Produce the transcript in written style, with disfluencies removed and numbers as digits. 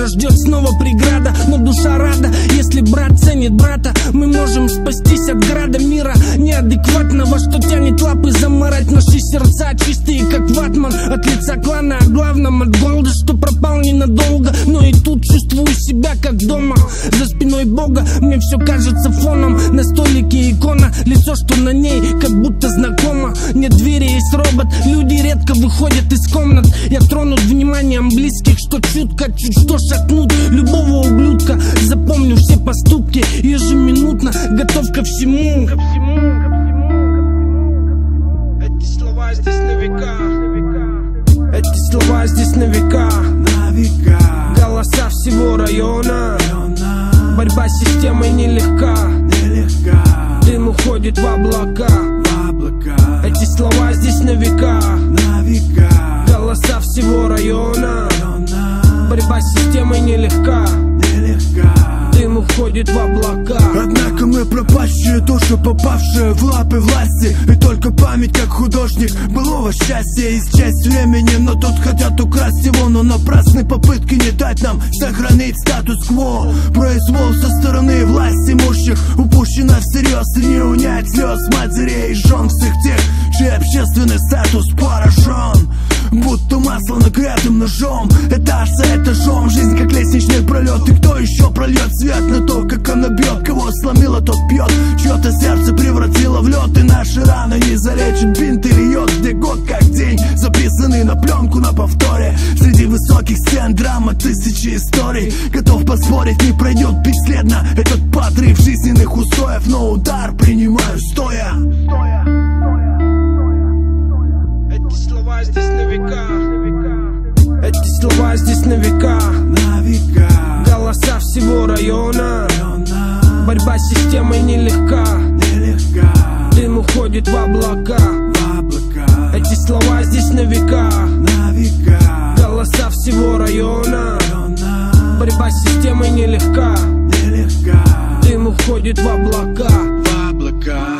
ждет снова преграда, но душа рада, если брат ценит брата. Мы можем спастись от града мира неадекватного, что тянет лапы замарать наши сердца, чистые как ватман. От лица клана, о главном от голода, что пропал ненадолго, но и тут чувствую себя как дома. За спиной Бога мне все кажется фоном, на столике икона, лицо, что на ней, как будто знакомо. Нет двери, есть робот, люди редко выходят из комнат. Я тронут вниманием близких, что чутко, чуть что шатнут любого ублюдка. Запомню все поступки ежеминутно, готов ко всему. Эти слова здесь на века. Эти слова здесь на века. Голоса всего района. Борьба с системой нелегка. Дым уходит в облака. Эти слова здесь на века. Голоса всего района. Борьба с системой нелегка. Дым уходит в облака. Однако мы пропащие души, попавшие в лапы власти. И только память, как художник былого счастья, исчесть времени, но тут хотят украсть его. Но напрасны попытки не дать нам сохранить статус-кво. Произвол со стороны власти имущих упущено всерьез. Не унять слез матерей и жен всех тех, чей общественный статус поражен. Будто масло нагретым ножом, этаж за этажом. Жизнь как лестничный пролет. И кто еще прольет свет на то, как она бьет? Кого сломила, тот пьет. Чье-то сердце превратило в лед. И наши раны не залечит бинт и льет. Где год как день, записанный на пленку на повторе. Среди высоких стен драма тысячи историй. Готов поспорить, не пройдет бесследно этот подрыв жизненных устоев. Но удар принимаю стоя. Эти слова здесь на века. Эти слова здесь на века. Голоса всего района. Борьба с системой нелегка. Дым уходит в облака. Эти слова здесь на века. Голоса всего района. Борьба с системой нелегка. Дым уходит в облака.